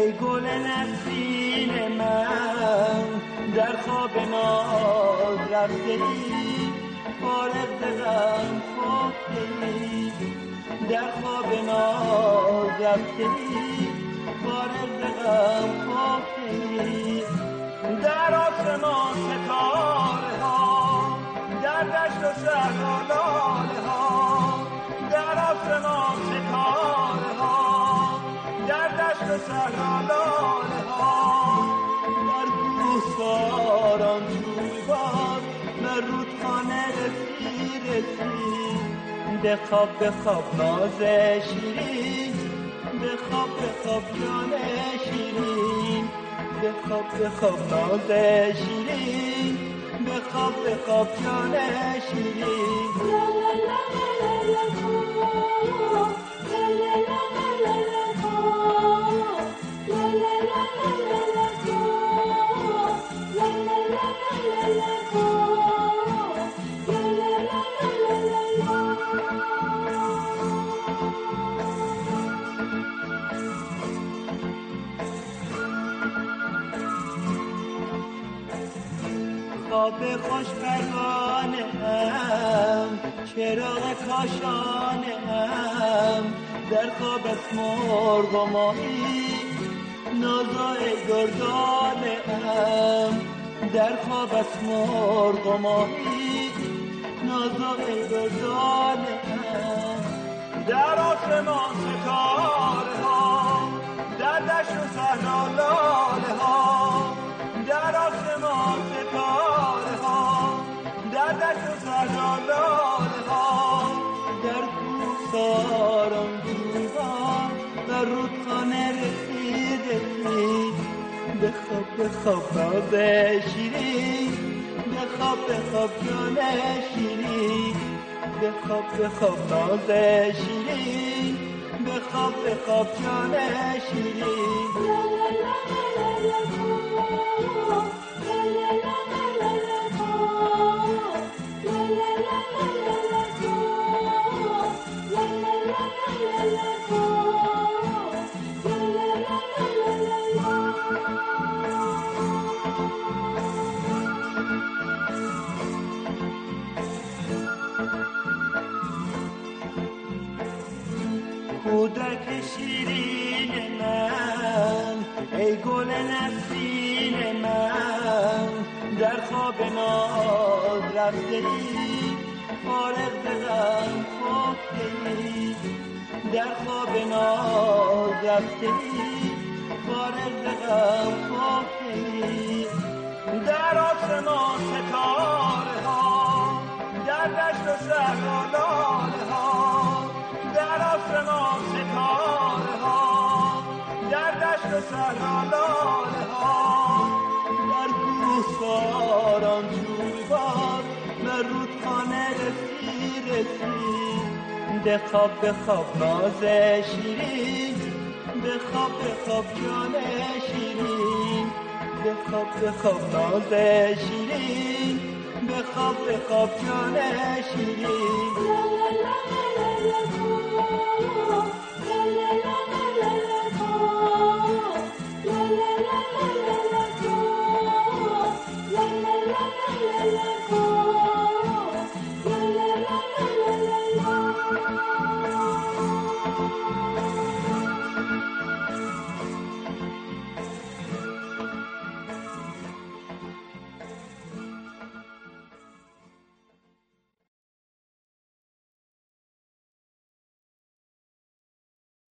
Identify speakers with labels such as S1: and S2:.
S1: ای گل نسرین من در خواب ناز رفته ای، فارغ ز غم خفته ای، در خواب ناز رفته ای، فارغ ز غم خفته ای. در آسمان ستاره ها، در دشت و صحرا لاله ها، در آسمان ستاره ها، در دشت و صحرا لاله ها، در کوهساران جویبار در رودخانه رسی، بخواب بخواب ناز شیرین، بخواب بخواب جان شیرین، بخواب بخواب ناز شیرین، بخواب بخواب جان شیرین. خواب خوش پروانه هم، چراغ کاشانه هم، در خواب است مرغ و ماهی، نازای گردانه هم، در خواب است مرغ و ماهی، نازای گردانه هم. در آسمان ستاره ها، در دشت و صحرا لاله ها، در آسمان ستاره ها، در دشت و صحرا لاله ها، در کوهساران جویبار در رودخانه رسید. بخواب بخواب ناز شیرین، بخواب بخواب جان شیرین، بخواب بخواب ناز شیرین، بخواب بخواب جان شیرین. کودک شیرین من، ای گل نسرین من، در خواب ناز رفته ای، فارغ ز غم خفته ای، در خواب ناز رفته ای، فارغ ز غم خفته ای. در آسمان ستاره ها، در دشت و صحرا لاله ها، در آسمان ستاره ها، در دشت و صحرا لاله ها، در کوهساران جویبار در رودخانه رسی. بخواب بخواب ناز شیرین، بخواب بخواب جان شیرین، بخواب بخواب ناز شیرین، بخواب بخواب جان شیرین.